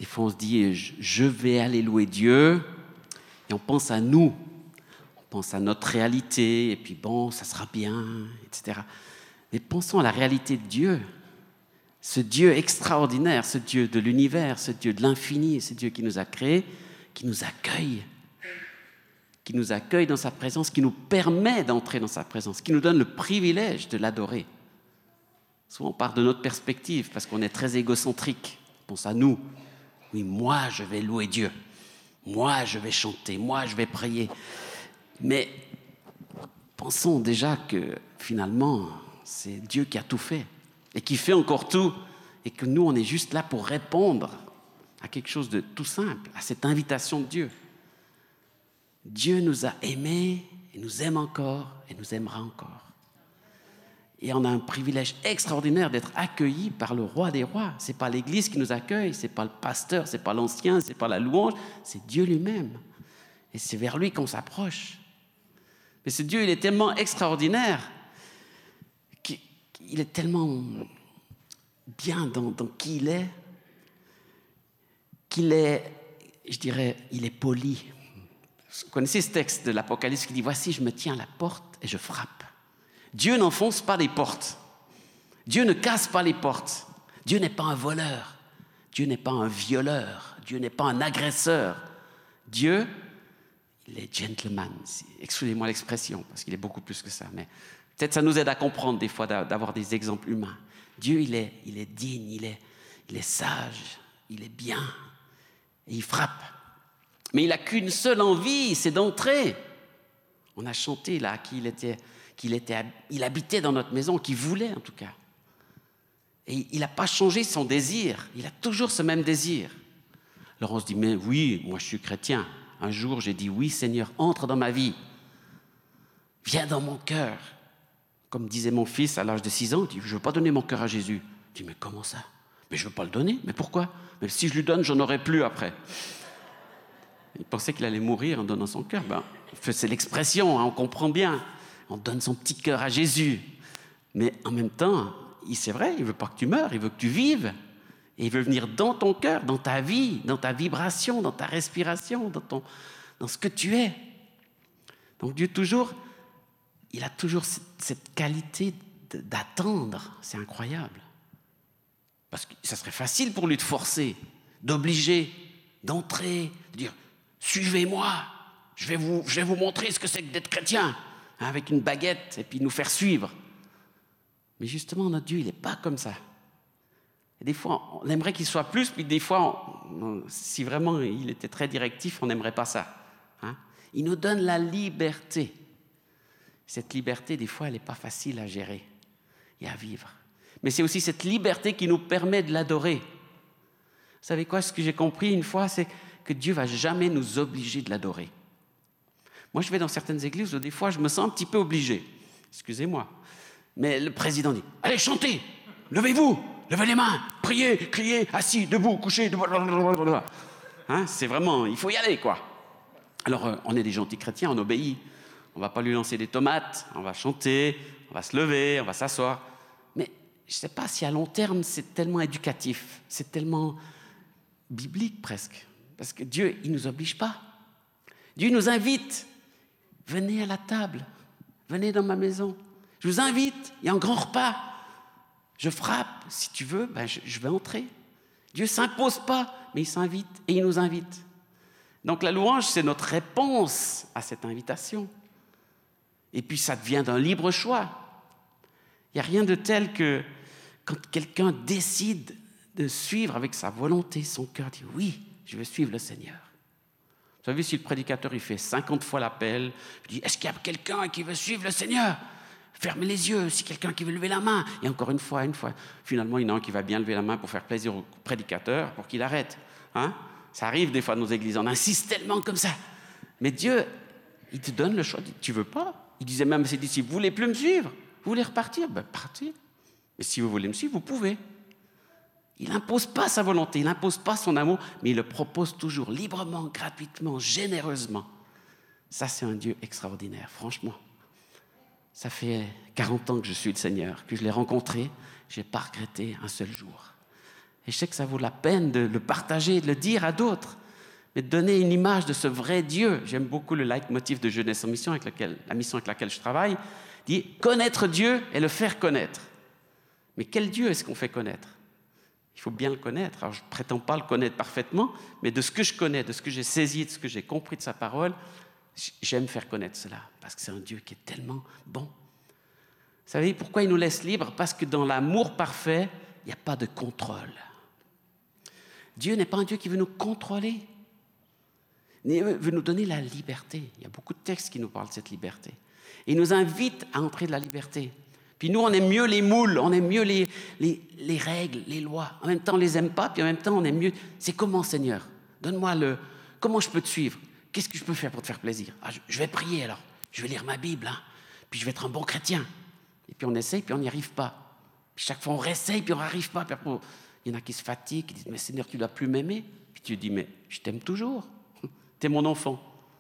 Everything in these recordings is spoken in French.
Des fois, on se dit, je vais aller louer Dieu, et on pense à nous. On pense à notre réalité, et puis bon, ça sera bien, etc. Mais pensons à la réalité de Dieu. Ce Dieu extraordinaire, ce Dieu de l'univers, ce Dieu de l'infini, ce Dieu qui nous a créés, qui nous accueille dans sa présence, qui nous permet d'entrer dans sa présence, qui nous donne le privilège de l'adorer. Souvent, on part de notre perspective parce qu'on est très égocentrique. On pense à nous. Oui, moi, je vais louer Dieu. Moi, je vais chanter. Moi, je vais prier. Mais pensons déjà que finalement, c'est Dieu qui a tout fait et qui fait encore tout et que nous, on est juste là pour répondre à quelque chose de tout simple, à cette invitation de Dieu. Dieu nous a aimés et nous aime encore et nous aimera encore. Et on a un privilège extraordinaire d'être accueillis par le roi des rois. Ce n'est pas l'Église qui nous accueille, ce n'est pas le pasteur, ce n'est pas l'ancien, ce n'est pas la louange, c'est Dieu lui-même. Et c'est vers lui qu'on s'approche. Mais ce Dieu, il est tellement extraordinaire, qu'il est tellement bien dans qui il est, qu'il est, je dirais, il est poli. Vous connaissez ce texte de l'Apocalypse qui dit « Voici, je me tiens à la porte et je frappe ». Dieu n'enfonce pas les portes. Dieu ne casse pas les portes. Dieu n'est pas un voleur. Dieu n'est pas un violeur. Dieu n'est pas un agresseur. Dieu, il est gentleman. Excusez-moi l'expression, parce qu'il est beaucoup plus que ça. Mais peut-être ça nous aide à comprendre des fois d'avoir des exemples humains. Dieu, il est digne, il est sage, il est bien. Et il frappe. Mais il n'a qu'une seule envie, c'est d'entrer. On a chanté là qu'il habitait dans notre maison, qu'il voulait en tout cas. Et il n'a pas changé son désir, il a toujours ce même désir. Alors on se dit, mais oui, moi je suis chrétien. Un jour j'ai dit, oui Seigneur, entre dans ma vie. Viens dans mon cœur. Comme disait mon fils à l'âge de 6 ans, il dit, je ne veux pas donner mon cœur à Jésus. Je dis, mais comment ça? Mais je ne veux pas le donner, mais pourquoi? Mais si je lui donne, j'en aurai plus après. Il pensait qu'il allait mourir en donnant son cœur. C'est l'expression, hein, on comprend bien. On donne son petit cœur à Jésus. Mais en même temps, c'est vrai, il ne veut pas que tu meurs, il veut que tu vives. Et il veut venir dans ton cœur, dans ta vie, dans ta vibration, dans ta respiration, dans ce que tu es. Donc Dieu, il a toujours cette qualité d'attendre. C'est incroyable. Parce que ça serait facile pour lui de forcer, d'obliger, d'entrer, de dire « Suivez-moi, je vais vous montrer ce que c'est que d'être chrétien ». Avec une baguette et puis nous faire suivre. Mais justement, notre Dieu, il n'est pas comme ça. Et des fois, on aimerait qu'il soit plus, puis des fois, si vraiment il était très directif, on n'aimerait pas ça. Hein? Il nous donne la liberté. Cette liberté, des fois, elle n'est pas facile à gérer et à vivre. Mais c'est aussi cette liberté qui nous permet de l'adorer. Vous savez quoi, ce que j'ai compris une fois, c'est que Dieu ne va jamais nous obliger de l'adorer. Moi, je vais dans certaines églises où des fois, je me sens un petit peu obligé. Excusez-moi. Mais le président dit, allez, chantez, levez-vous, levez les mains, priez, criez, assis, debout, couché, debout. Hein, c'est vraiment, il faut y aller, quoi. Alors, on est des gentils chrétiens, on obéit. On ne va pas lui lancer des tomates, on va chanter, on va se lever, on va s'asseoir. Mais je ne sais pas si à long terme, c'est tellement éducatif, c'est tellement biblique presque. Parce que Dieu, il ne nous oblige pas. Dieu nous invite. Venez à la table, venez dans ma maison. Je vous invite, il y a un grand repas. Je frappe, si tu veux, je vais entrer. Dieu ne s'impose pas, mais il s'invite et il nous invite. Donc la louange, c'est notre réponse à cette invitation. Et puis ça devient d'un libre choix. Il n'y a rien de tel que quand quelqu'un décide de suivre avec sa volonté, son cœur dit « Oui, je veux suivre le Seigneur ». Vous savez, si le prédicateur il fait 50 fois l'appel, il dit « Est-ce qu'il y a quelqu'un qui veut suivre le Seigneur ?» Fermez les yeux, si quelqu'un qui veut lever la main. Et encore une fois. Finalement, il y en a un qui va bien lever la main pour faire plaisir au prédicateur, pour qu'il arrête. Hein? Ça arrive des fois dans nos églises, on insiste tellement comme ça. Mais Dieu, il te donne le choix. Tu ne veux pas. Il disait même à ses disciples, vous ne voulez plus me suivre? Vous voulez repartir? Partez. Mais si vous voulez me suivre, vous pouvez. Il n'impose pas sa volonté, il n'impose pas son amour, mais il le propose toujours librement, gratuitement, généreusement. Ça, c'est un Dieu extraordinaire, franchement. Ça fait 40 ans que je suis le Seigneur, que je l'ai rencontré, je n'ai pas regretté un seul jour. Et je sais que ça vaut la peine de le partager, de le dire à d'autres, mais de donner une image de ce vrai Dieu. J'aime beaucoup le leitmotiv de Jeunesse en Mission, la mission avec laquelle je travaille, dit « Connaître Dieu et le faire connaître ». Mais quel Dieu est-ce qu'on fait connaître? Il faut bien le connaître. Alors, je ne prétends pas le connaître parfaitement, mais de ce que je connais, de ce que j'ai saisi, de ce que j'ai compris de sa parole, j'aime faire connaître cela, parce que c'est un Dieu qui est tellement bon. Vous savez pourquoi il nous laisse libres? Parce que dans l'amour parfait, il n'y a pas de contrôle. Dieu n'est pas un Dieu qui veut nous contrôler. Il veut nous donner la liberté. Il y a beaucoup de textes qui nous parlent de cette liberté. Et il nous invite à entrer de la liberté. Puis nous, on aime mieux les moules, on aime mieux les règles, les lois. En même temps, on ne les aime pas, puis en même temps, on aime mieux. C'est comment, Seigneur? Donne-moi comment je peux te suivre? Qu'est-ce que je peux faire pour te faire plaisir? Je vais prier alors, je vais lire ma Bible, hein. Puis je vais être un bon chrétien. Et puis on essaye, puis on n'y arrive pas. Puis chaque fois, on réessaye, puis on n'arrive pas. Puis après, il y en a qui se fatiguent, qui disent « Mais Seigneur, tu ne dois plus m'aimer. » Puis tu dis « Mais je t'aime toujours. Tu es mon enfant. »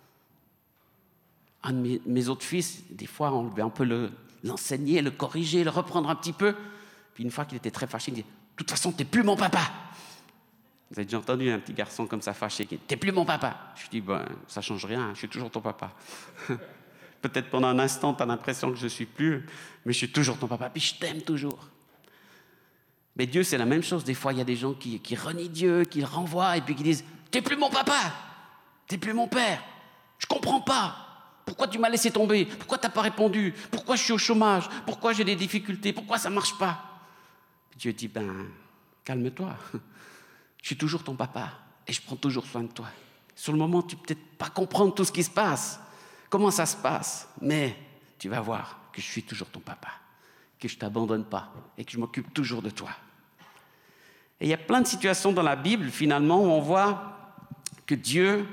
Un de mes autres fils, des fois, on devait un peu l'enseigner, le corriger, le reprendre un petit peu. Puis une fois qu'il était très fâché, il dit « De toute façon, tu n'es plus mon papa. » Vous avez déjà entendu un petit garçon comme ça fâché qui dit « T'es plus mon papa. » Je dis ben, « Ça ne change rien, je suis toujours ton papa. » Peut-être pendant un instant, tu as l'impression que je ne suis plus, mais je suis toujours ton papa, puis je t'aime toujours. Mais Dieu, c'est la même chose. Des fois, il y a des gens qui renient Dieu, qui le renvoient, et puis qui disent « T'es plus mon papa, t'es plus mon père, je ne comprends pas. Pourquoi tu m'as laissé tomber? Pourquoi tu n'as pas répondu? Pourquoi je suis au chômage? Pourquoi j'ai des difficultés? Pourquoi ça ne marche pas? » Dieu dit, calme-toi. Je suis toujours ton papa et je prends toujours soin de toi. Sur le moment, tu ne peux peut-être pas comprendre tout ce qui se passe, comment ça se passe, mais tu vas voir que je suis toujours ton papa, que je ne t'abandonne pas et que je m'occupe toujours de toi. Et il y a plein de situations dans la Bible, finalement, où on voit que Dieu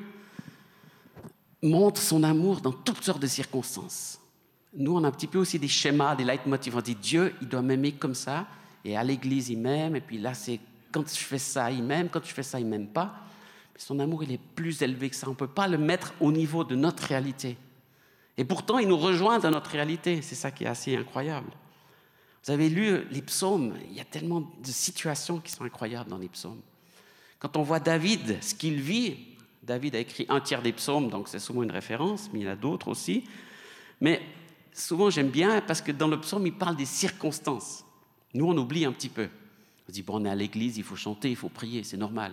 montre son amour dans toutes sortes de circonstances. Nous, on a un petit peu aussi des schémas, des leitmotifs. On dit Dieu, il doit m'aimer comme ça, et à l'église, il m'aime, et puis là, c'est quand je fais ça, il m'aime, quand je fais ça, il ne m'aime pas. Mais son amour, il est plus élevé que ça. On ne peut pas le mettre au niveau de notre réalité. Et pourtant, il nous rejoint dans notre réalité. C'est ça qui est assez incroyable. Vous avez lu les psaumes, il y a tellement de situations qui sont incroyables dans les psaumes. Quand on voit David, ce qu'il vit, David a écrit 1/3 des psaumes, donc c'est souvent une référence, mais il y en a d'autres aussi. Mais souvent, j'aime bien parce que dans le psaume, il parle des circonstances. Nous, on oublie un petit peu. On dit, on est à l'église, il faut chanter, il faut prier, c'est normal.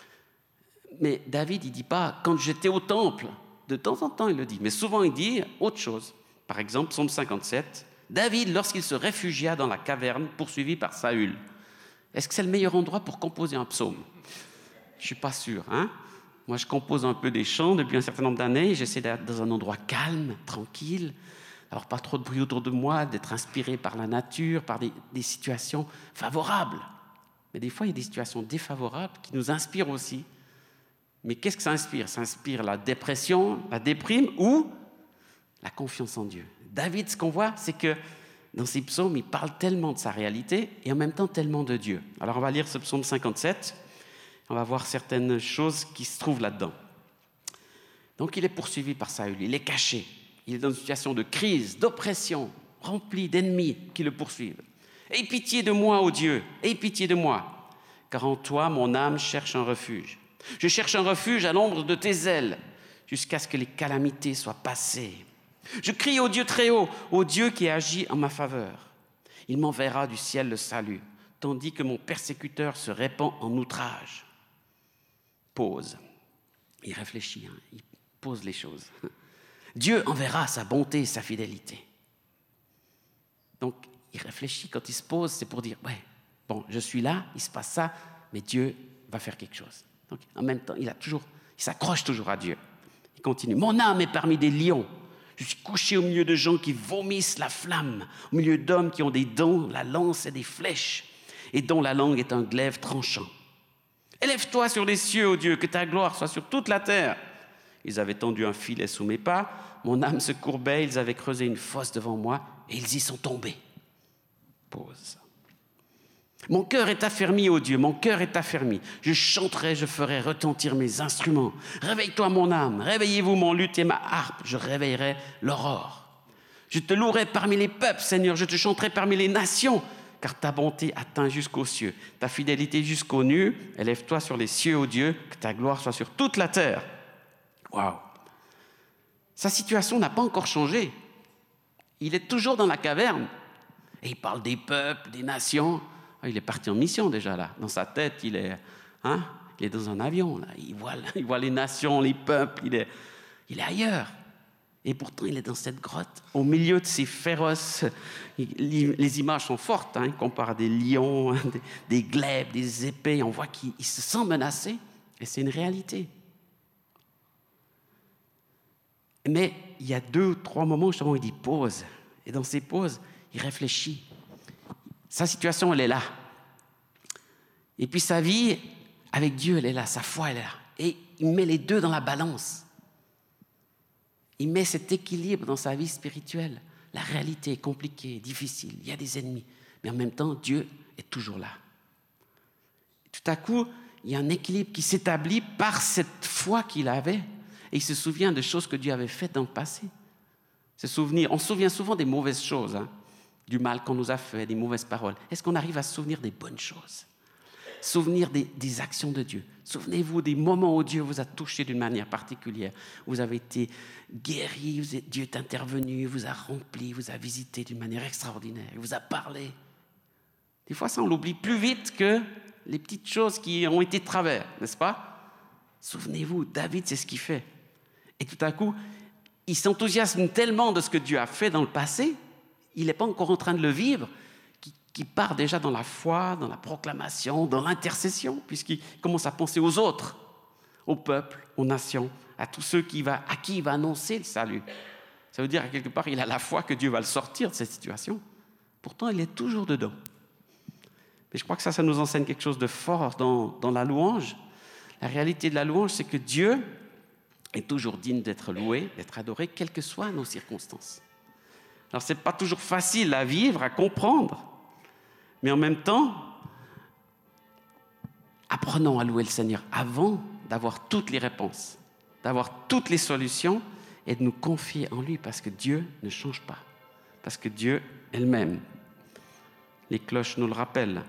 Mais David, il ne dit pas, quand j'étais au temple, de temps en temps, il le dit. Mais souvent, il dit autre chose. Par exemple, psaume 57, David, lorsqu'il se réfugia dans la caverne, poursuivi par Saül. Est-ce que c'est le meilleur endroit pour composer un psaume? Je ne suis pas sûr, hein? Moi, je compose un peu des chants depuis un certain nombre d'années. J'essaie d'être dans un endroit calme, tranquille, d'avoir pas trop de bruit autour de moi, d'être inspiré par la nature, par des situations favorables. Mais des fois, il y a des situations défavorables qui nous inspirent aussi. Mais qu'est-ce que ça inspire? Ça inspire la dépression, la déprime ou la confiance en Dieu. David, ce qu'on voit, c'est que dans ses psaumes, il parle tellement de sa réalité et en même temps tellement de Dieu. Alors, on va lire ce psaume 57. On va voir certaines choses qui se trouvent là-dedans. Donc, il est poursuivi par Saül, il est caché. Il est dans une situation de crise, d'oppression, rempli d'ennemis qui le poursuivent. « Aie pitié de moi, ô Dieu, aie pitié de moi, car en toi, mon âme cherche un refuge. Je cherche un refuge à l'ombre de tes ailes, jusqu'à ce que les calamités soient passées. Je crie au Dieu très haut, au Dieu qui agit en ma faveur. Il m'enverra du ciel le salut, tandis que mon persécuteur se répand en outrage. » Pause. Il réfléchit, il pose les choses. Dieu enverra sa bonté et sa fidélité. Donc, il réfléchit, quand il se pose, c'est pour dire, je suis là, il se passe ça, mais Dieu va faire quelque chose. Donc, en même temps, il s'accroche toujours à Dieu. Il continue. Mon âme est parmi des lions. Je suis couché au milieu de gens qui vomissent la flamme, au milieu d'hommes qui ont des dents, la lance et des flèches, et dont la langue est un glaive tranchant. Élève-toi sur les cieux, ô Dieu, que ta gloire soit sur toute la terre. Ils avaient tendu un filet sous mes pas, mon âme se courbait, ils avaient creusé une fosse devant moi, et ils y sont tombés. Pause. Mon cœur est affermi, ô Dieu, mon cœur est affermi. Je chanterai, je ferai retentir mes instruments. Réveille-toi, mon âme, réveillez-vous, mon luth et ma harpe, je réveillerai l'aurore. Je te louerai parmi les peuples, Seigneur, je te chanterai parmi les nations, car ta bonté atteint jusqu'aux cieux, ta fidélité jusqu'aux nues. Élève-toi sur les cieux, ô Dieu, que ta gloire soit sur toute la terre. » Waouh! Sa situation n'a pas encore changé. Il est toujours dans la caverne. Et il parle des peuples, des nations. Il est parti en mission déjà là. Dans sa tête, il est dans un avion. Là. Il voit les nations, les peuples. Il est ailleurs. Et pourtant, il est dans cette grotte, au milieu de ces féroces. Les images sont fortes. Il compare à des lions, des glaives, des épées. On voit qu'il se sent menacé. Et c'est une réalité. Mais il y a 2 ou 3 moments justement où il dit pause. Et dans ces pauses, il réfléchit. Sa situation, elle est là. Et puis sa vie avec Dieu, elle est là. Sa foi, elle est là. Et il met les deux dans la balance. Il met cet équilibre dans sa vie spirituelle. La réalité est compliquée, difficile. Il y a des ennemis. Mais en même temps, Dieu est toujours là. Et tout à coup, il y a un équilibre qui s'établit par cette foi qu'il avait. Et il se souvient de choses que Dieu avait faites dans le passé. On se souvient souvent des mauvaises choses, du mal qu'on nous a fait, des mauvaises paroles. Est-ce qu'on arrive à se souvenir des bonnes choses? Souvenir des actions de Dieu. Souvenez-vous des moments où Dieu vous a touché d'une manière particulière. Vous avez été guéri, Dieu est intervenu, vous a rempli, vous a visité d'une manière extraordinaire, il vous a parlé. Des fois, ça, on l'oublie plus vite que les petites choses qui ont été de travers, n'est-ce pas? Souvenez-vous, David, c'est ce qu'il fait. Et tout à coup, il s'enthousiasme tellement de ce que Dieu a fait dans le passé, il n'est pas encore en train de le vivre, qu'il part déjà dans la foi, dans la proclamation, dans l'intercession, puisqu'il commence à penser aux autres, au peuple, aux nations, à tous ceux à qui il va annoncer le salut. Ça veut dire, à quelque part, il a la foi que Dieu va le sortir de cette situation. Pourtant, il est toujours dedans. Mais je crois que ça nous enseigne quelque chose de fort dans la louange. La réalité de la louange, c'est que Dieu est toujours digne d'être loué, d'être adoré, quelles que soient nos circonstances. Alors, ce n'est pas toujours facile à vivre, à comprendre, mais en même temps, apprenons à louer le Seigneur avant d'avoir toutes les réponses, d'avoir toutes les solutions et de nous confier en lui, parce que Dieu ne change pas, parce que Dieu est le même. Les cloches nous le rappellent.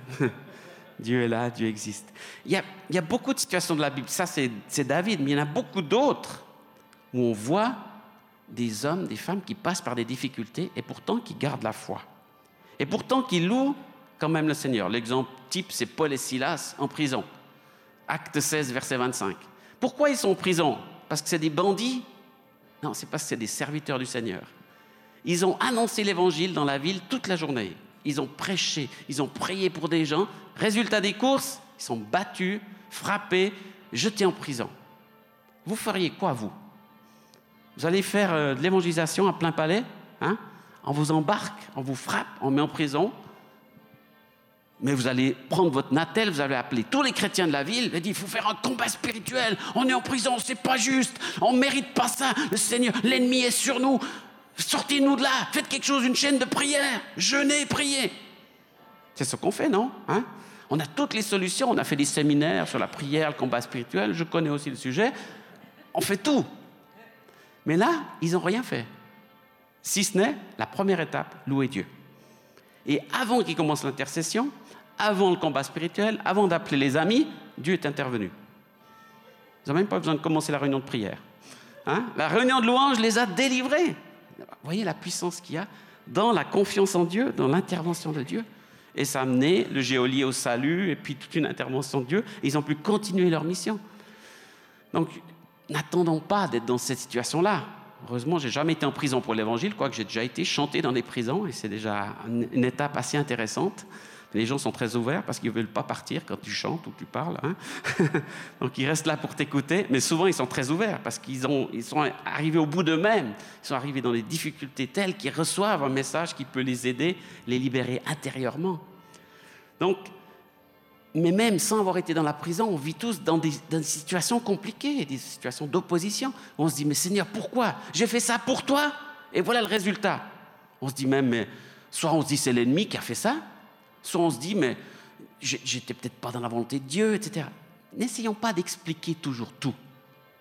Dieu est là, Dieu existe. Il y a beaucoup de situations de la Bible. Ça, c'est David, mais il y en a beaucoup d'autres où on voit des hommes, des femmes qui passent par des difficultés et pourtant qui gardent la foi. Et pourtant qui louent quand même le Seigneur. L'exemple type, c'est Paul et Silas en prison. Acte 16, verset 25. Pourquoi ils sont en prison? Parce que c'est des bandits? Non, c'est parce que c'est des serviteurs du Seigneur. Ils ont annoncé l'évangile dans la ville toute la journée. Ils ont prêché, ils ont prié pour des gens. Résultat des courses, ils sont battus, frappés, jetés en prison. Vous feriez quoi, vous? Vous allez faire de l'évangélisation à plein palais, On vous embarque, on vous frappe, on met en prison. Mais vous allez prendre votre natel, vous allez appeler tous les chrétiens de la ville et dire, il faut faire un combat spirituel. On est en prison, c'est pas juste. On ne mérite pas ça. Le Seigneur, l'ennemi est sur nous. Sortez-nous de là, faites quelque chose, une chaîne de prière, jeûnez, priez. C'est ce qu'on fait, non? On a toutes les solutions, on a fait des séminaires sur la prière, le combat spirituel, je connais aussi le sujet. On fait tout. Mais là, ils n'ont rien fait. Si ce n'est la première étape, louer Dieu. Et avant qu'il commence l'intercession, avant le combat spirituel, avant d'appeler les amis, Dieu est intervenu. Ils n'ont même pas besoin de commencer la réunion de prière. La réunion de louange les a délivrés. Vous voyez la puissance qu'il y a dans la confiance en Dieu, dans l'intervention de Dieu. Et ça a amené le geôlier au salut, et puis toute une intervention de Dieu. Et ils ont pu continuer leur mission. Donc, n'attendons pas d'être dans cette situation-là. Heureusement, je n'ai jamais été en prison pour l'évangile, quoique j'ai déjà été chanté dans des prisons, et c'est déjà une étape assez intéressante. Les gens sont très ouverts parce qu'ils ne veulent pas partir quand tu chantes ou tu parles. Donc, ils restent là pour t'écouter, mais souvent, ils sont très ouverts parce qu'ils sont arrivés au bout d'eux-mêmes. Ils sont arrivés dans des difficultés telles qu'ils reçoivent un message qui peut les aider, les libérer intérieurement. Donc, mais même sans avoir été dans la prison, on vit tous dans des situations compliquées, des situations d'opposition. On se dit, mais Seigneur, pourquoi? J'ai fait ça pour toi, et voilà le résultat. On se dit même, mais soit on se dit c'est l'ennemi qui a fait ça, soit on se dit, mais j'étais peut-être pas dans la volonté de Dieu, etc. N'essayons pas d'expliquer toujours tout.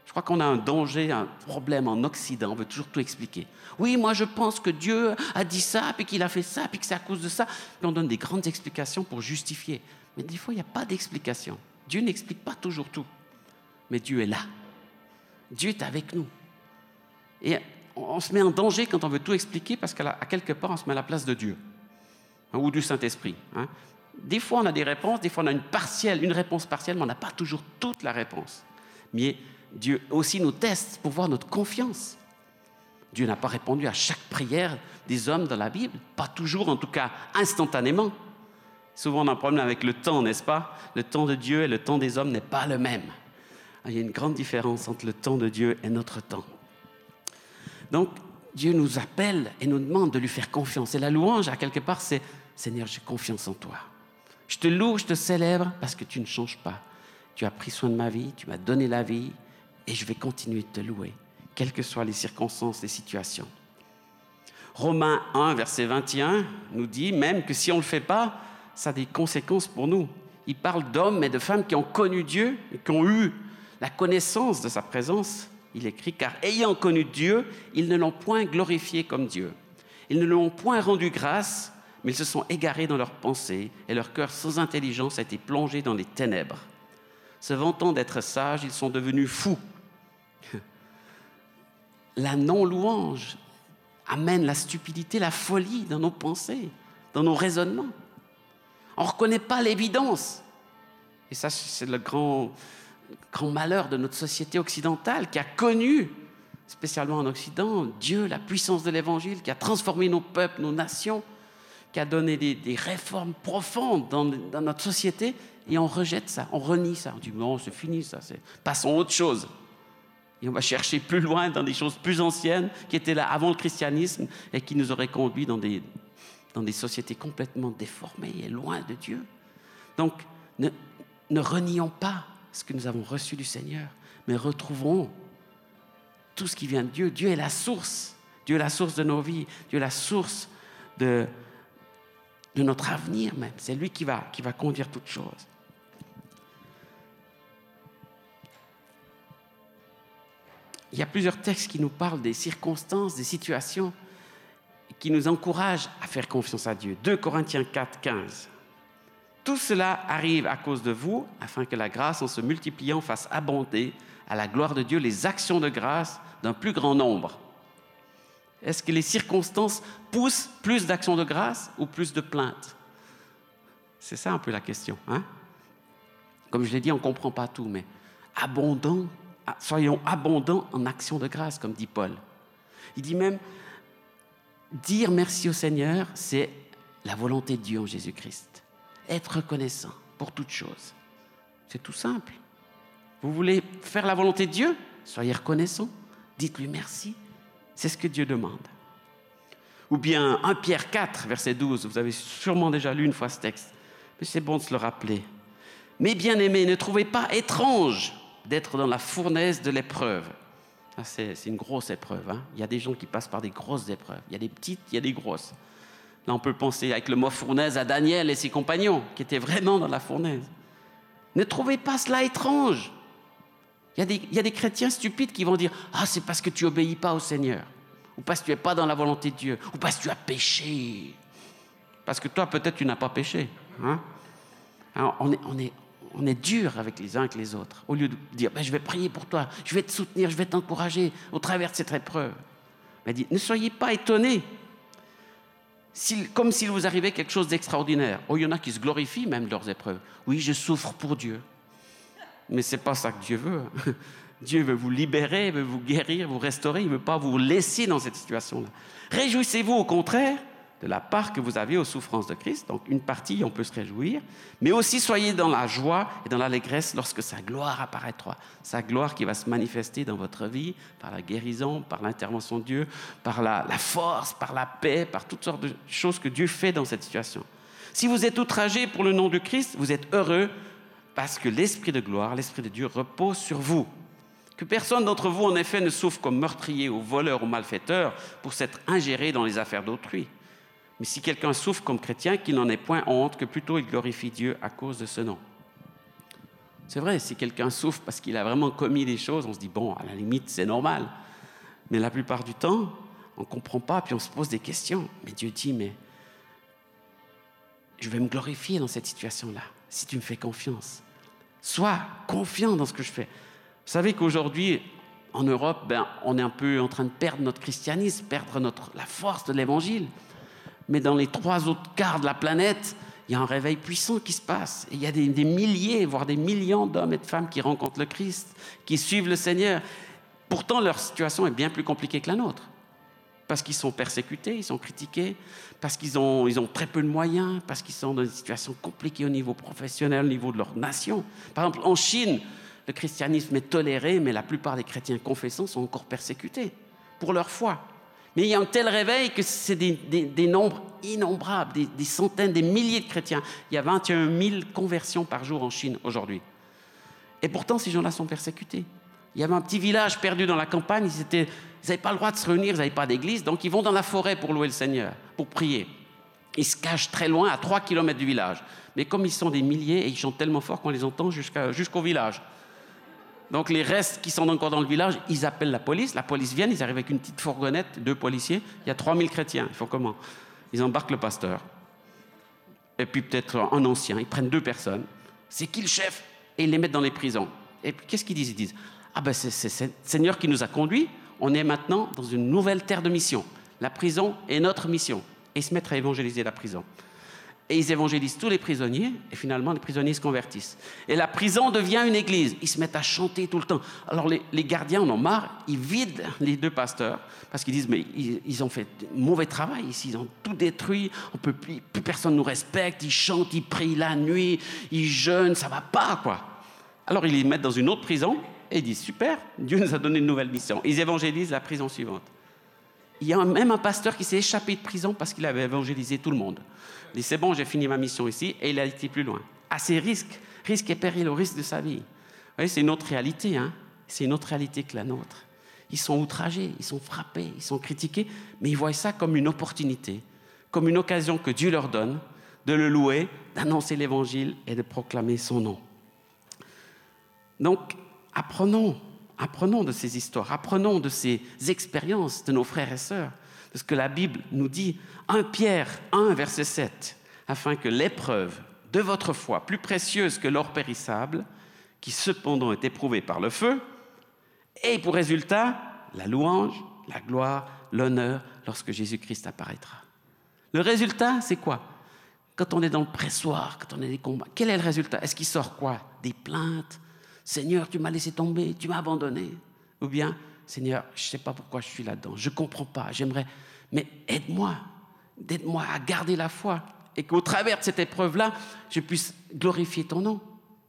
Je crois qu'on a un danger, un problème en Occident, on veut toujours tout expliquer. Oui, moi je pense que Dieu a dit ça, puis qu'il a fait ça, puis que c'est à cause de ça. Puis on donne des grandes explications pour justifier. Mais des fois, il n'y a pas d'explication. Dieu n'explique pas toujours tout. Mais Dieu est là. Dieu est avec nous. Et on se met en danger quand on veut tout expliquer parce qu'à quelque part, on se met à la place de Dieu. Ou du Saint-Esprit. Des fois, on a des réponses, des fois, on a une réponse partielle, mais on n'a pas toujours toute la réponse. Mais Dieu aussi nous teste pour voir notre confiance. Dieu n'a pas répondu à chaque prière des hommes dans la Bible, pas toujours, en tout cas instantanément. Souvent, on a un problème avec le temps, n'est-ce pas? Le temps de Dieu et le temps des hommes n'est pas le même. Il y a une grande différence entre le temps de Dieu et notre temps. Donc, Dieu nous appelle et nous demande de lui faire confiance. Et la louange, à quelque part, c'est « Seigneur, j'ai confiance en toi. Je te loue, je te célèbre parce que tu ne changes pas. Tu as pris soin de ma vie, tu m'as donné la vie et je vais continuer de te louer, quelles que soient les circonstances, les situations. » Romains 1, verset 21, nous dit même que si on ne le fait pas, ça a des conséquences pour nous. Il parle d'hommes et de femmes qui ont connu Dieu et qui ont eu la connaissance de sa présence. Il écrit « Car ayant connu Dieu, ils ne l'ont point glorifié comme Dieu. Ils ne lui ont point rendu grâce, mais ils se sont égarés dans leurs pensées et leur cœur sans intelligence a été plongé dans les ténèbres. Se vantant d'être sages, ils sont devenus fous. » La non-louange amène la stupidité, la folie dans nos pensées, dans nos raisonnements. On ne reconnaît pas l'évidence. Et ça, c'est le grand malheur de notre société occidentale qui a connu, spécialement en Occident, Dieu, la puissance de l'Évangile, qui a transformé nos peuples, nos nations, qui a donné des réformes profondes dans notre société, et on rejette ça, on renie ça. On dit non, c'est fini ça, passons à autre chose. Et on va chercher plus loin dans des choses plus anciennes qui étaient là avant le christianisme et qui nous auraient conduits dans des sociétés complètement déformées et loin de Dieu. Donc, ne renions pas ce que nous avons reçu du Seigneur, mais retrouvons tout ce qui vient de Dieu. Dieu est la source. Dieu est la source de nos vies. Dieu est la source de notre avenir même. C'est lui qui va conduire toutes choses. Il y a plusieurs textes qui nous parlent des circonstances, des situations, qui nous encouragent à faire confiance à Dieu. 2 Corinthiens 4, 15. Tout cela arrive à cause de vous, afin que la grâce, en se multipliant, fasse abonder à la gloire de Dieu les actions de grâce d'un plus grand nombre. Est-ce que les circonstances poussent plus d'actions de grâce ou plus de plaintes? C'est ça un peu la question. Comme je l'ai dit, on ne comprend pas tout, mais soyons abondants en actions de grâce, comme dit Paul. Il dit même, dire merci au Seigneur, c'est la volonté de Dieu en Jésus-Christ. Être reconnaissant pour toutes choses. C'est tout simple. Vous voulez faire la volonté de Dieu? Soyez reconnaissant. Dites-lui merci. C'est ce que Dieu demande. Ou bien 1 Pierre 4, verset 12. Vous avez sûrement déjà lu une fois ce texte. Mais c'est bon de se le rappeler. « Mes bien-aimés, ne trouvez pas étrange d'être dans la fournaise de l'épreuve. » C'est une grosse épreuve. Il y a des gens qui passent par des grosses épreuves. Il y a des petites, il y a des grosses. Là, on peut penser avec le mot fournaise à Daniel et ses compagnons qui étaient vraiment dans la fournaise. Ne trouvez pas cela étrange. Il y a des chrétiens stupides qui vont dire « Ah, c'est parce que tu n'obéis pas au Seigneur. » Ou parce que tu n'es pas dans la volonté de Dieu. Ou parce que tu as péché. Parce que toi, peut-être, tu n'as pas péché. Alors, on est dur avec les uns avec les autres. Au lieu de dire « Je vais prier pour toi, je vais te soutenir, je vais t'encourager au travers de cette épreuve. » Mais dit « Ne soyez pas étonnés. Comme s'il vous arrivait quelque chose d'extraordinaire. » Oh, il y en a qui se glorifient même de leurs épreuves. « Oui, je souffre pour Dieu. » Mais ce n'est pas ça que Dieu veut. Dieu veut vous libérer, veut vous guérir, vous restaurer. Il ne veut pas vous laisser dans cette situation-là. Réjouissez-vous au contraire de la part que vous avez aux souffrances de Christ. Donc une partie, on peut se réjouir. Mais aussi soyez dans la joie et dans l'allégresse lorsque sa gloire apparaîtra. Sa gloire qui va se manifester dans votre vie par la guérison, par l'intervention de Dieu, par la force, par la paix, par toutes sortes de choses que Dieu fait dans cette situation. Si vous êtes outragés pour le nom de Christ, vous êtes heureux parce que l'Esprit de gloire, l'Esprit de Dieu repose sur vous. Que personne d'entre vous, en effet, ne souffre comme meurtrier ou voleur ou malfaiteur pour s'être ingéré dans les affaires d'autrui. Mais si quelqu'un souffre comme chrétien, qu'il n'en ait point honte, que plutôt il glorifie Dieu à cause de ce nom. C'est vrai, si quelqu'un souffre parce qu'il a vraiment commis des choses, on se dit, bon, à la limite, c'est normal. Mais la plupart du temps, on ne comprend pas, puis on se pose des questions. Mais Dieu dit, mais je vais me glorifier dans cette situation-là, si tu me fais confiance. Sois confiant dans ce que je fais. Vous savez qu'aujourd'hui, en Europe, on est un peu en train de perdre notre christianisme, perdre la force de l'Évangile. Mais dans les 3 autres quarts de la planète, il y a un réveil puissant qui se passe. Et il y a des milliers, voire des millions d'hommes et de femmes qui rencontrent le Christ, qui suivent le Seigneur. Pourtant, leur situation est bien plus compliquée que la nôtre. Parce qu'ils sont persécutés, ils sont critiqués, parce qu'ils ont très peu de moyens, parce qu'ils sont dans une situation compliquée au niveau professionnel, au niveau de leur nation. Par exemple, en Chine, le christianisme est toléré, mais la plupart des chrétiens confessants sont encore persécutés pour leur foi. Mais il y a un tel réveil que c'est des nombres innombrables, des centaines, des milliers de chrétiens. Il y a 21 000 conversions par jour en Chine aujourd'hui. Et pourtant, ces gens-là sont persécutés. Il y avait un petit village perdu dans la campagne, ils n'avaient pas le droit de se réunir, ils n'avaient pas d'église, donc ils vont dans la forêt pour louer le Seigneur, pour prier. Ils se cachent très loin, à 3 kilomètres du village. Mais comme ils sont des milliers, et ils chantent tellement fort qu'on les entend jusqu'au village. Donc les restes qui sont encore dans le village, ils appellent la police vient, ils arrivent avec une petite fourgonnette, 2 policiers, il y a 3000 chrétiens, ils font comment? Ils embarquent le pasteur, et puis peut-être un ancien, ils prennent 2 personnes, c'est qui le chef? Et ils les mettent dans les prisons. Et puis qu'est-ce qu'ils disent? Ils disent, ah ben c'est le Seigneur qui nous a conduits, on est maintenant dans une nouvelle terre de mission, la prison est notre mission. Et ils se mettent à évangéliser la prison. Et ils évangélisent tous les prisonniers, et finalement, les prisonniers se convertissent. Et la prison devient une église. Ils se mettent à chanter tout le temps. Alors, les gardiens en ont marre, ils vident les 2 pasteurs, parce qu'ils disent, mais ils ont fait un mauvais travail ici, ils ont tout détruit, plus personne ne nous respecte, ils chantent, ils prient la nuit, ils jeûnent, ça va pas, quoi. Alors, ils les mettent dans une autre prison, et ils disent, super, Dieu nous a donné une nouvelle mission. Ils évangélisent la prison suivante. Il y a même un pasteur qui s'est échappé de prison parce qu'il avait évangélisé tout le monde. Il dit, c'est bon, j'ai fini ma mission ici, et il a été plus loin. À ses risques et périls, au risque de sa vie. Vous voyez, c'est une autre réalité, hein. C'est une autre réalité que la nôtre. Ils sont outragés, ils sont frappés, ils sont critiqués, mais ils voient ça comme une opportunité, comme une occasion que Dieu leur donne de le louer, d'annoncer l'Évangile et de proclamer son nom. Donc, apprenons de ces histoires, apprenons de ces expériences de nos frères et sœurs, de ce que la Bible nous dit. 1 Pierre 1, verset 7, afin que l'épreuve de votre foi, plus précieuse que l'or périssable, qui cependant est éprouvée par le feu, ait pour résultat la louange, la gloire, l'honneur, lorsque Jésus-Christ apparaîtra. Le résultat, c'est quoi? Quand on est dans le pressoir, quand on est des combats, quel est le résultat? Est-ce qu'il sort quoi? Des plaintes? Seigneur, tu m'as laissé tomber, tu m'as abandonné. Ou bien, Seigneur, je ne sais pas pourquoi je suis là-dedans, je ne comprends pas, j'aimerais, mais aide-moi à garder la foi et qu'au travers de cette épreuve-là, je puisse glorifier ton nom.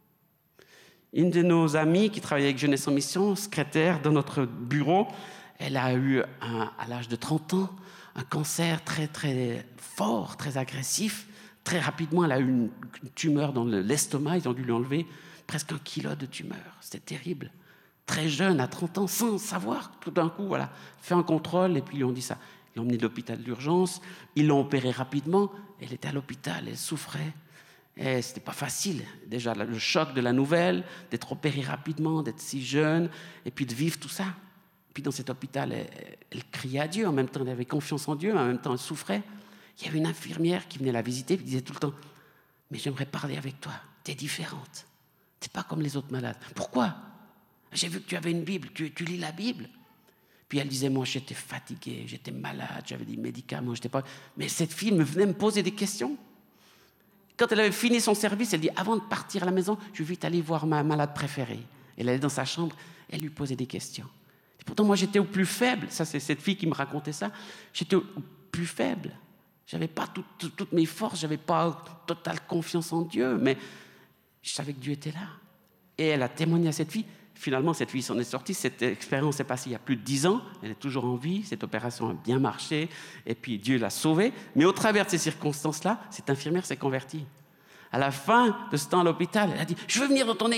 Une de nos amies qui travaille avec Jeunesse en Mission, secrétaire dans notre bureau, elle a eu, à l'âge de 30 ans, un cancer très, très fort, très agressif. Très rapidement, elle a eu une tumeur dans l'estomac, ils ont dû lui enlever presque 1 kilo de tumeur. C'était terrible. Très jeune, à 30 ans, sans savoir, tout d'un coup, voilà, fait un contrôle, et puis ils lui ont dit ça. Ils l'ont emmené de l'hôpital d'urgence, ils l'ont opérée rapidement, elle était à l'hôpital, elle souffrait. Et c'était pas facile, déjà, le choc de la nouvelle, d'être opérée rapidement, d'être si jeune, et puis de vivre tout ça. Puis dans cet hôpital, elle criait à Dieu, en même temps elle avait confiance en Dieu, mais en même temps elle souffrait. Il y avait une infirmière qui venait la visiter, et qui disait tout le temps, « Mais j'aimerais parler avec toi, tu es différente. Tu n'es pas comme les autres malades. Pourquoi? J'ai vu que tu avais une Bible, tu lis la Bible. » Puis elle disait, moi j'étais fatiguée, j'étais malade, j'avais des médicaments, j'étais pas... Mais cette fille venait me poser des questions. Quand elle avait fini son service, elle dit, avant de partir à la maison, je vais vite aller voir ma malade préférée. Elle allait dans sa chambre, elle lui posait des questions. Et pourtant, moi j'étais au plus faible, ça c'est cette fille qui me racontait ça, j'étais au plus faible. J'avais pas toutes mes forces, j'avais pas totale confiance en Dieu, mais je savais que Dieu était là. Et elle a témoigné à cette fille. Finalement, cette fille s'en est sortie. Cette expérience s'est passée il y a plus de 10 ans. Elle est toujours en vie. Cette opération a bien marché. Et puis, Dieu l'a sauvée. Mais au travers de ces circonstances-là, cette infirmière s'est convertie. À la fin de ce temps à l'hôpital, elle a dit, « Je veux venir dans ton église. »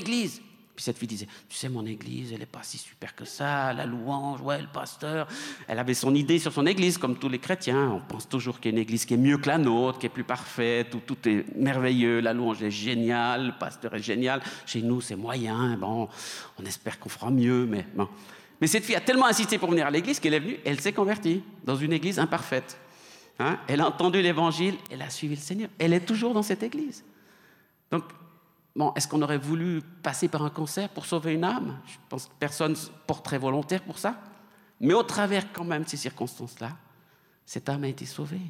Puis cette fille disait, tu sais, mon église, elle n'est pas si super que ça, la louange, ouais, le pasteur. Elle avait son idée sur son église, comme tous les chrétiens. On pense toujours qu'il y a une église qui est mieux que la nôtre, qui est plus parfaite, où tout est merveilleux, la louange est géniale, le pasteur est génial. Chez nous, c'est moyen, bon, on espère qu'on fera mieux, mais bon. Mais cette fille a tellement insisté pour venir à l'église qu'elle est venue, elle s'est convertie dans une église imparfaite. Hein? Elle a entendu l'évangile, elle a suivi le Seigneur. Elle est toujours dans cette église. Donc, bon, est-ce qu'on aurait voulu passer par un cancer pour sauver une âme? Je pense que personne ne se porterait volontaire pour ça. Mais au travers quand même de ces circonstances-là, cette âme a été sauvée.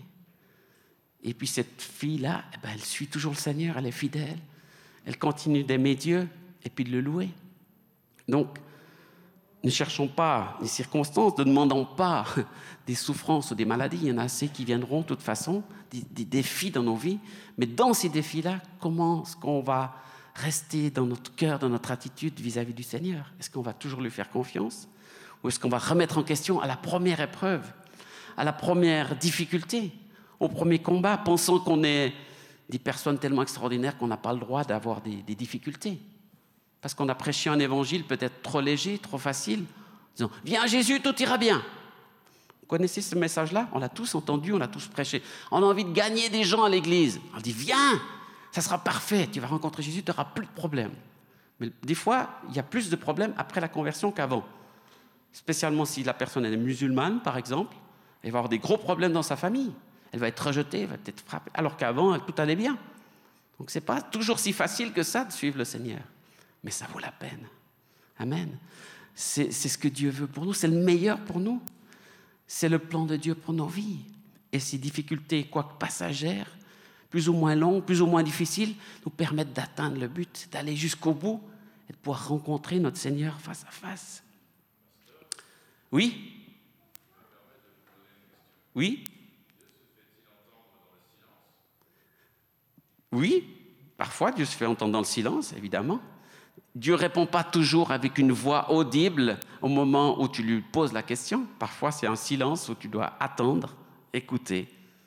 Et puis cette fille-là, eh ben, elle suit toujours le Seigneur, elle est fidèle. Elle continue d'aimer Dieu et puis de le louer. Donc, ne cherchons pas les circonstances, ne demandons pas des souffrances ou des maladies. Il y en a assez qui viendront de toute façon, des défis dans nos vies. Mais dans ces défis-là, comment est-ce qu'on va rester dans notre cœur, dans notre attitude vis-à-vis du Seigneur? Est-ce qu'on va toujours lui faire confiance? Ou est-ce qu'on va remettre en question à la première épreuve, à la première difficulté, au premier combat, pensant qu'on est des personnes tellement extraordinaires qu'on n'a pas le droit d'avoir des difficultés? Parce qu'on a prêché un évangile peut-être trop léger, trop facile, disant « Viens Jésus, tout ira bien ». Vous connaissez ce message-là? On l'a tous entendu, on l'a tous prêché. On a envie de gagner des gens à l'église. On dit « Viens, ça sera parfait, tu vas rencontrer Jésus, tu n'auras plus de problèmes ». Mais des fois, il y a plus de problèmes après la conversion qu'avant. Spécialement si la personne est musulmane, par exemple, elle va avoir des gros problèmes dans sa famille. Elle va être rejetée, elle va être frappée, alors qu'avant, tout allait bien. Donc ce n'est pas toujours si facile que ça de suivre le Seigneur. Mais ça vaut la peine. Amen. C'est ce que Dieu veut pour nous. C'est le meilleur pour nous. C'est le plan de Dieu pour nos vies. Et ces difficultés, quoique passagères, plus ou moins longues, plus ou moins difficiles, nous permettent d'atteindre le but, d'aller jusqu'au bout et de pouvoir rencontrer notre Seigneur face à face. Oui? Oui? Oui, parfois Dieu se fait entendre dans le silence, évidemment. Dieu ne répond pas toujours avec une voix audible au moment où tu lui poses la question. Parfois, c'est un silence où tu dois attendre, écouter.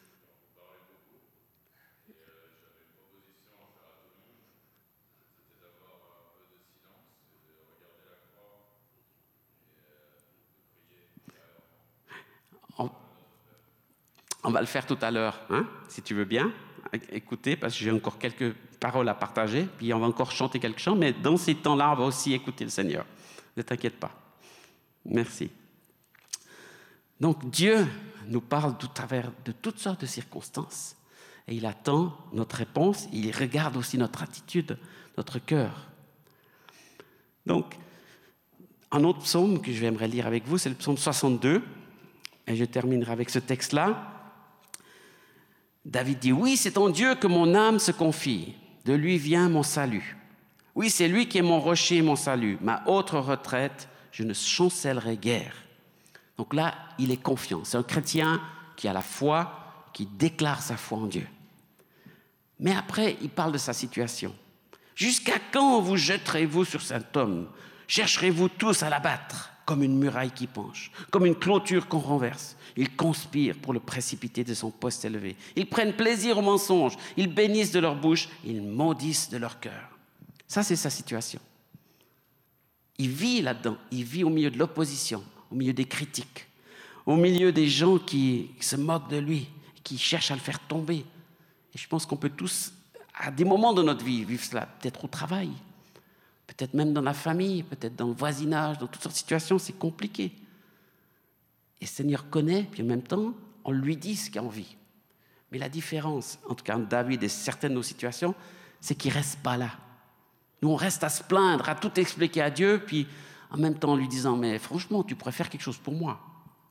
On va le faire tout à l'heure, hein, si tu veux bien. Écouter, parce que j'ai encore quelques paroles à partager, puis on va encore chanter quelques chants, mais dans ces temps-là, on va aussi écouter le Seigneur. Ne t'inquiète pas. Merci. Donc Dieu nous parle au travers de toutes sortes de circonstances, et il attend notre réponse, il regarde aussi notre attitude, notre cœur. Donc, un autre psaume que j'aimerais lire avec vous, c'est le psaume 62, et je terminerai avec ce texte-là. David dit, oui, c'est en Dieu que mon âme se confie. De lui vient mon salut. Oui, c'est lui qui est mon rocher et mon salut. Ma haute retraite, je ne chancellerai guère. Donc là, il est confiant. C'est un chrétien qui a la foi, qui déclare sa foi en Dieu. Mais après, il parle de sa situation. Jusqu'à quand vous jetterez-vous sur cet homme? Chercherez-vous tous à l'abattre comme une muraille qui penche, comme une clôture qu'on renverse? Ils conspirent pour le précipiter de son poste élevé. Ils prennent plaisir au mensonge. Ils bénissent de leur bouche. Ils maudissent de leur cœur. Ça, c'est sa situation. Il vit là-dedans. Il vit au milieu de l'opposition, au milieu des critiques, au milieu des gens qui se moquent de lui, qui cherchent à le faire tomber. Et je pense qu'on peut tous, à des moments de notre vie, vivre cela. Peut-être au travail, peut-être même dans la famille, peut-être dans le voisinage, dans toutes sortes de situations, c'est compliqué. Et le Seigneur connaît, puis en même temps, on lui dit ce qu'il a envie. Mais la différence, en tout cas entre David et certaines de nos situations, c'est qu'il ne reste pas là. Nous, on reste à se plaindre, à tout expliquer à Dieu, puis en même temps en lui disant « Mais franchement, tu pourrais faire quelque chose pour moi. »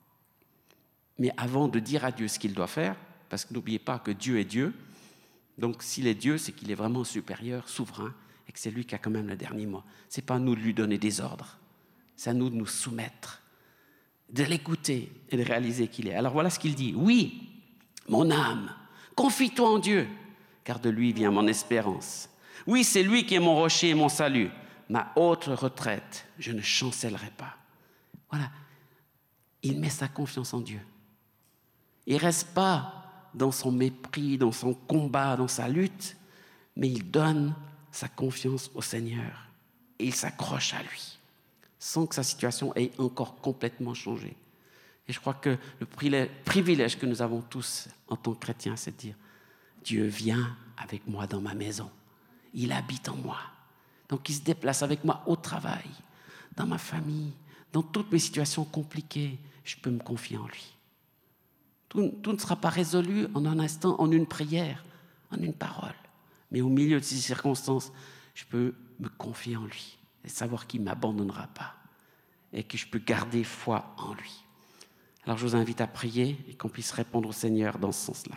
Mais avant de dire à Dieu ce qu'il doit faire, parce que n'oubliez pas que Dieu est Dieu, donc s'il est Dieu, c'est qu'il est vraiment supérieur, souverain, et que c'est lui qui a quand même le dernier mot. Ce n'est pas à nous de lui donner des ordres, c'est à nous de nous soumettre, de l'écouter et de réaliser qu'il est. Alors voilà ce qu'il dit. « Oui, mon âme, confie-toi en Dieu, car de lui vient mon espérance. Oui, c'est lui qui est mon rocher et mon salut. Ma haute retraite, je ne chancellerai pas. » Voilà, il met sa confiance en Dieu. Il ne reste pas dans son mépris, dans son combat, dans sa lutte, mais il donne sa confiance au Seigneur. et il s'accroche à lui, sans que sa situation ait encore complètement changé. Et je crois que le privilège que nous avons tous en tant que chrétiens, c'est de dire, Dieu vient avec moi dans ma maison. Il habite en moi. Donc il se déplace avec moi au travail, dans ma famille, dans toutes mes situations compliquées. Je peux me confier en lui. Tout ne sera pas résolu en un instant, en une prière, en une parole. Mais au milieu de ces circonstances, je peux me confier en lui et savoir qu'il ne m'abandonnera pas et que je peux garder foi en lui. Alors je vous invite à prier et qu'on puisse répondre au Seigneur dans ce sens-là.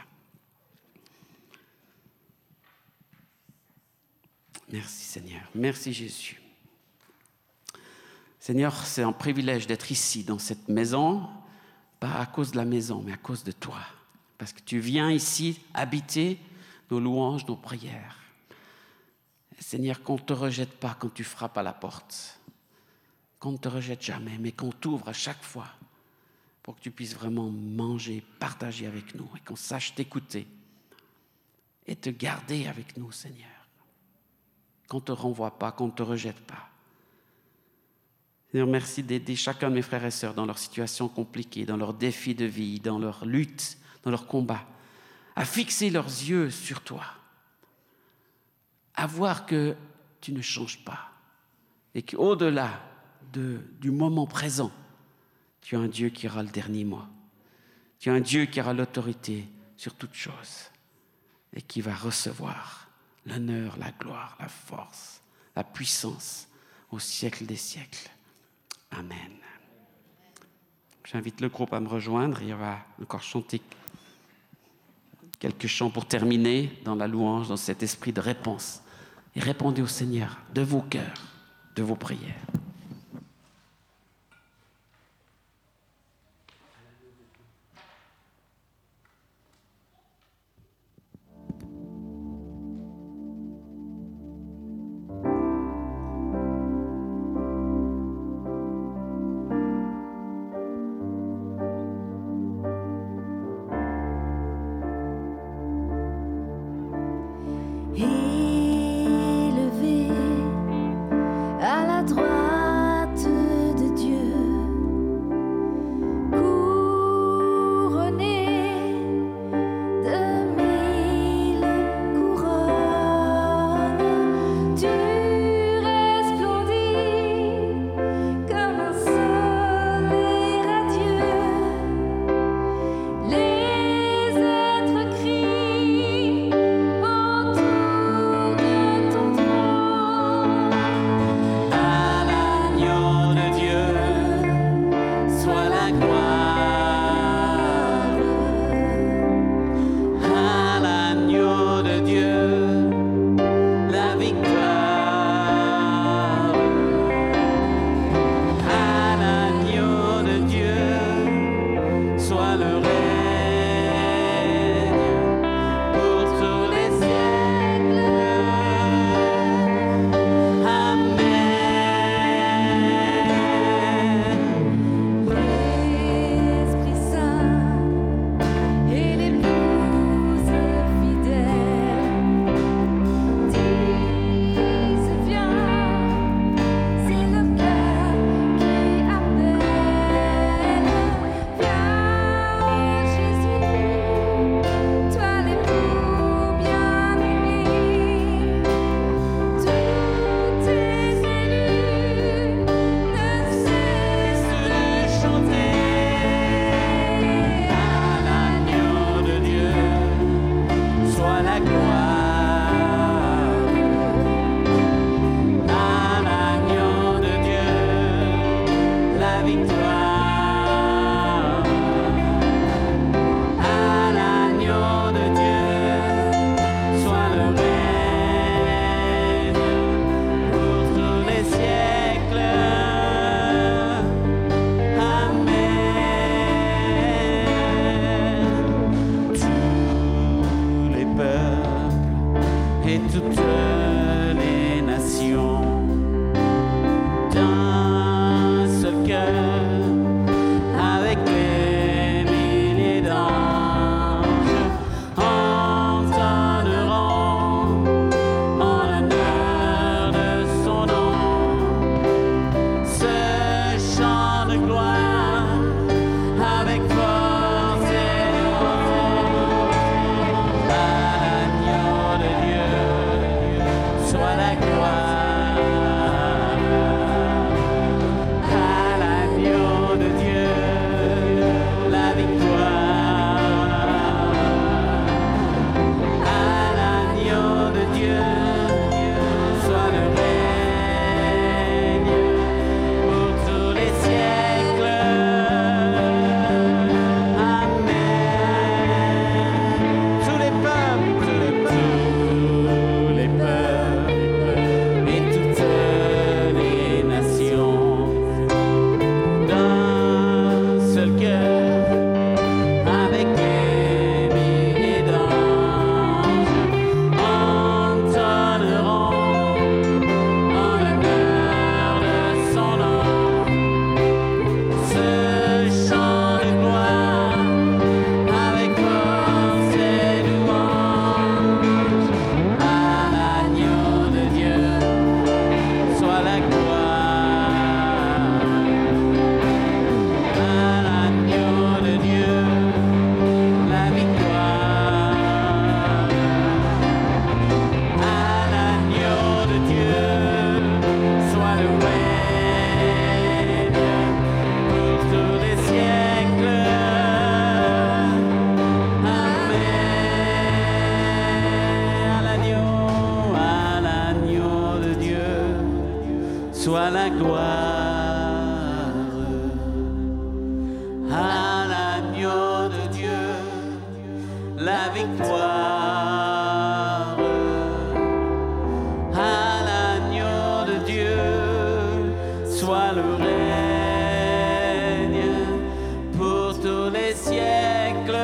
Merci Seigneur, merci Jésus. Seigneur, c'est un privilège d'être ici dans cette maison, pas à cause de la maison, mais à cause de toi. Parce que tu viens ici habiter nos louanges, nos prières. Seigneur, qu'on ne te rejette pas quand tu frappes à la porte. Qu'on ne te rejette jamais, mais qu'on t'ouvre à chaque fois pour que tu puisses vraiment manger, partager avec nous et qu'on sache t'écouter et te garder avec nous, Seigneur. Qu'on ne te renvoie pas, qu'on ne te rejette pas. Seigneur, merci d'aider chacun de mes frères et sœurs dans leurs situations compliquées, dans leurs défis de vie, dans leurs luttes, dans leurs combats, à fixer leurs yeux sur toi, à voir que tu ne changes pas et qu'au-delà du moment présent, tu es un Dieu qui aura le dernier mot. Tu es un Dieu qui aura l'autorité sur toutes choses et qui va recevoir l'honneur, la gloire, la force, la puissance au siècle des siècles. Amen. J'invite le groupe à me rejoindre et on va encore chanter quelques chants pour terminer dans la louange, dans cet esprit de réponse. Et répondez au Seigneur de vos cœurs, de vos prières. Élevé à la droite soit la gloire à l'agneau de Dieu, la victoire à l'agneau de Dieu, soit le règne pour tous les siècles.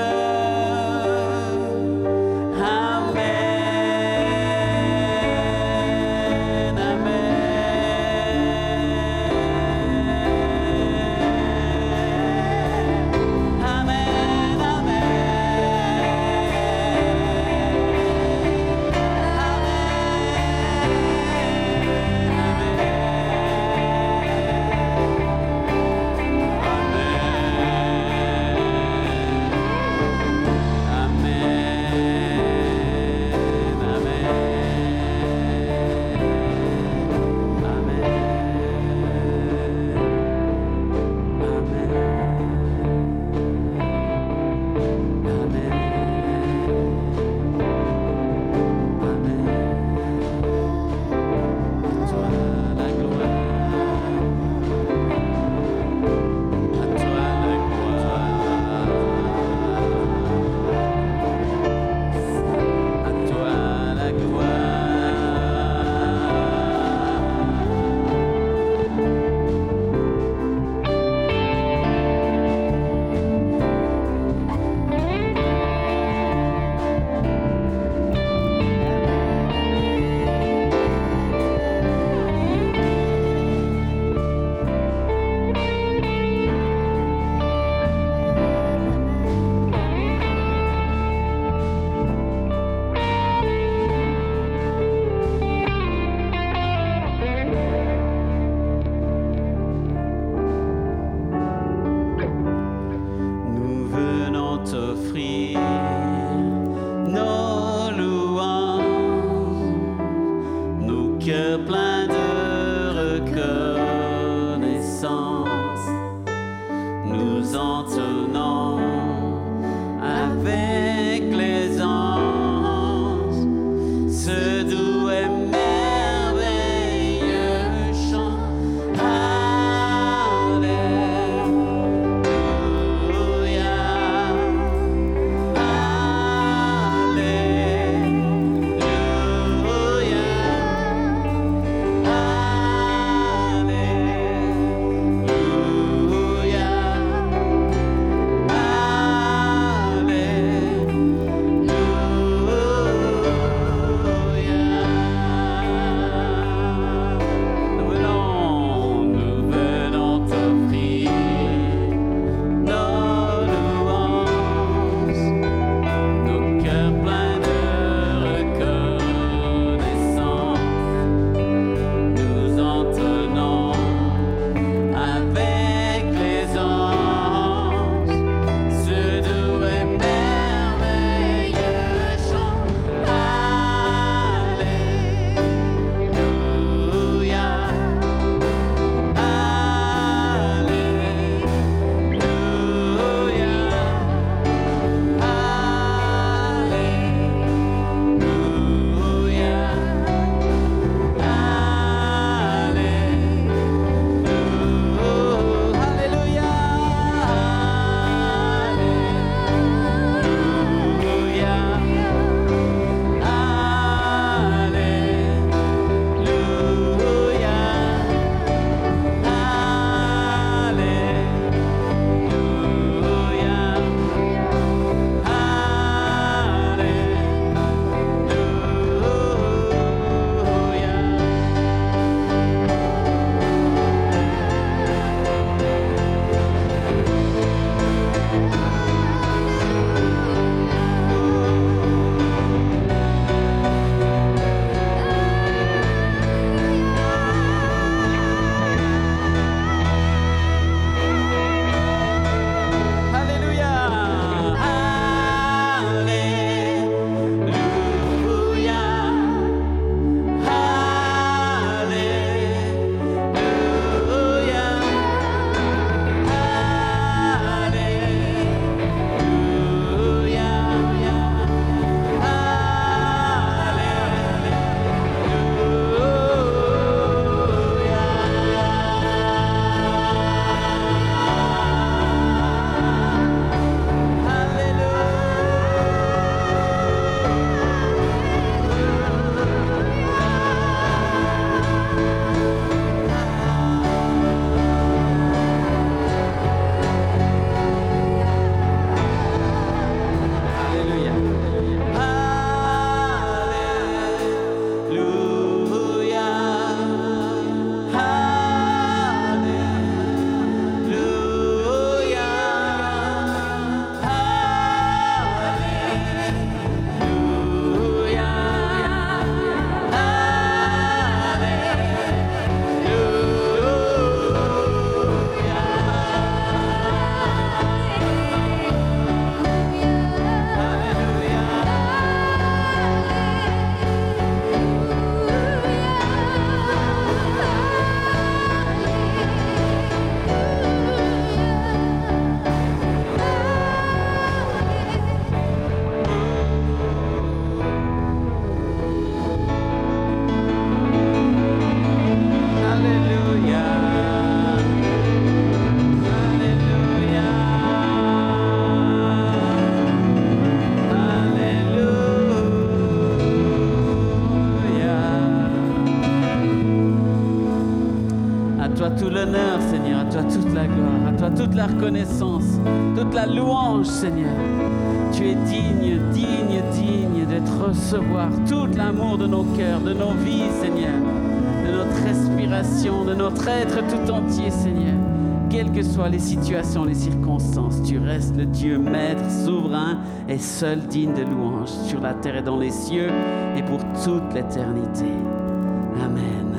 À toi tout l'honneur, Seigneur, à toi toute la gloire, à toi toute la reconnaissance, toute la louange, Seigneur. Tu es digne, digne, digne d'être recevoir tout l'amour de nos cœurs, de nos vies, Seigneur, de notre respiration, de notre être tout entier, Seigneur. Quelles que soient les situations, les circonstances, tu restes le Dieu maître, souverain et seul digne de louange sur la terre et dans les cieux et pour toute l'éternité. Amen.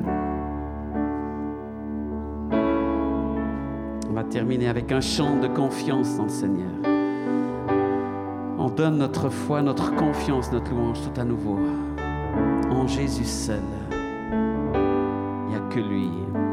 On va terminer avec un chant de confiance dans le Seigneur. On donne notre foi, notre confiance, notre louange tout à nouveau en Jésus seul. Il n'y a que lui.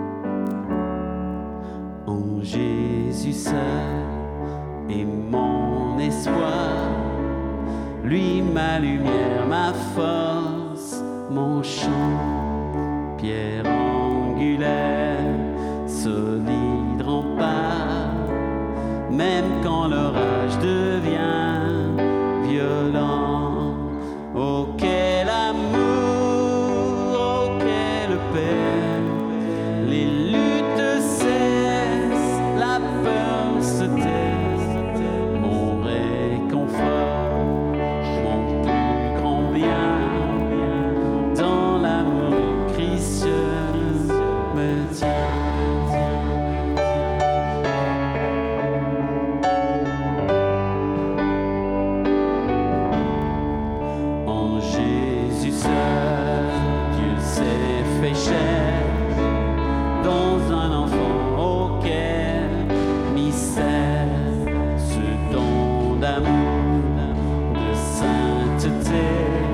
En Jésus seul est mon espoir, lui ma lumière, ma force, mon chant, pierre angulaire, solide rempart, même quand l'orage devient violent. Oh quel amour, oh quelle paix, les luttes cessent, la peur se tait, mon réconfort, mon plus grand bien, dans l'amour du Christ je me tiens. Dans un enfant auquel mystère, ce don d'amour, de sainteté,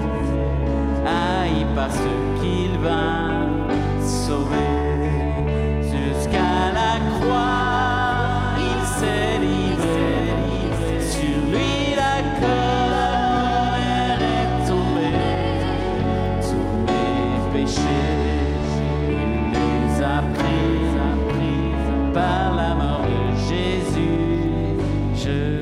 haï par ceux qu'il va sauver. Jusqu'à la croix, il s'est livré, sur lui la colère est tombée, tous mes péchés par la mort de Jésus, je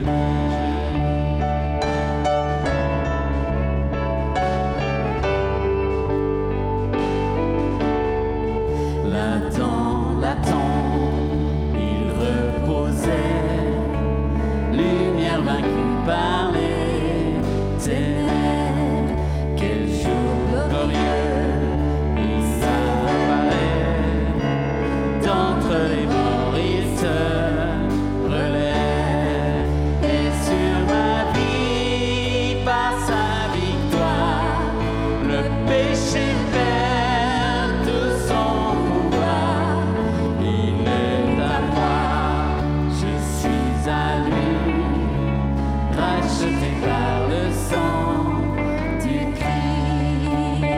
l'attend, il reposait, lumière vaincue par les ténèbres, quel jour glorieux, il s'apparaît d'entre les morts, il se relève, et sur ma vie, par sa victoire, le péché perd tout son pouvoir. Il est à moi, je suis à lui, racheté par le sang du Christ.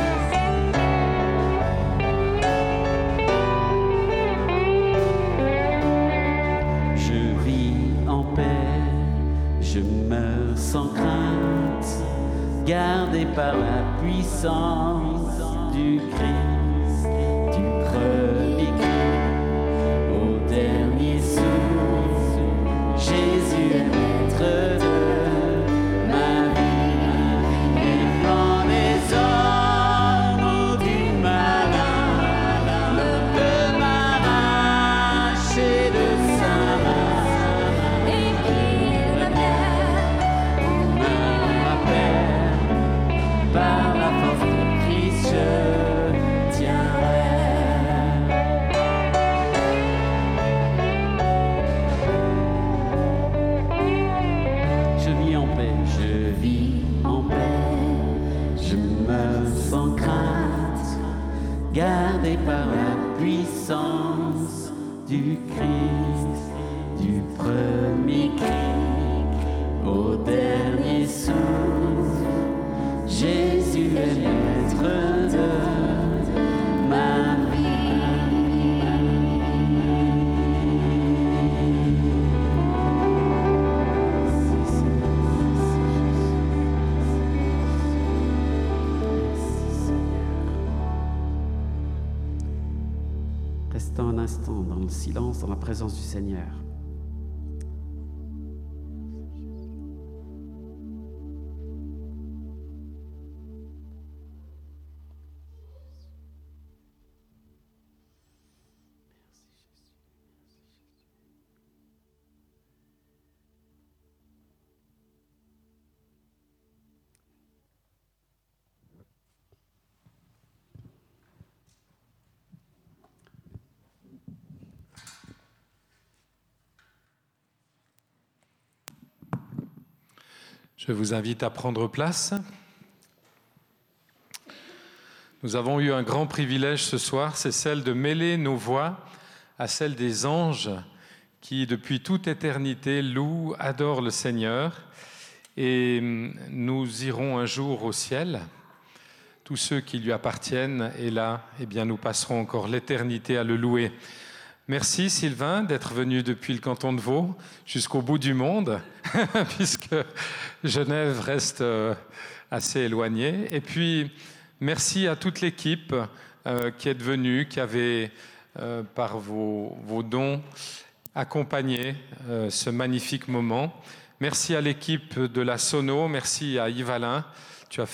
Je vis en paix, je meurs sans crainte, gardé par la puissance du Christ, du premier cri au dernier souffle. Jésus est maître de ma vie, et quand les hommes du malin ne peut m'arracher de sa main, et qu'il revienne, on me rappelle, par la force de Christ je tiendrai. Je vis en paix, je vis en paix, je meurs sans crainte, gardé par la puissance du Christ, du premier cri au dernier souffle. Jésus est maître de ma vie. Restons un instant dans le silence, dans la présence du Seigneur. Je vous invite à prendre place. Nous avons eu un grand privilège ce soir, c'est celle de mêler nos voix à celles des anges qui, depuis toute éternité, louent, adorent le Seigneur. Et nous irons un jour au ciel. Tous ceux qui lui appartiennent, et là, eh bien, nous passerons encore l'éternité à le louer. Merci Sylvain d'être venu depuis le canton de Vaud jusqu'au bout du monde, puisque Genève reste assez éloignée. Et puis, merci à toute l'équipe qui est venue, qui avait, par vos dons, accompagné ce magnifique moment. Merci à l'équipe de la Sono, merci à Yves Alain,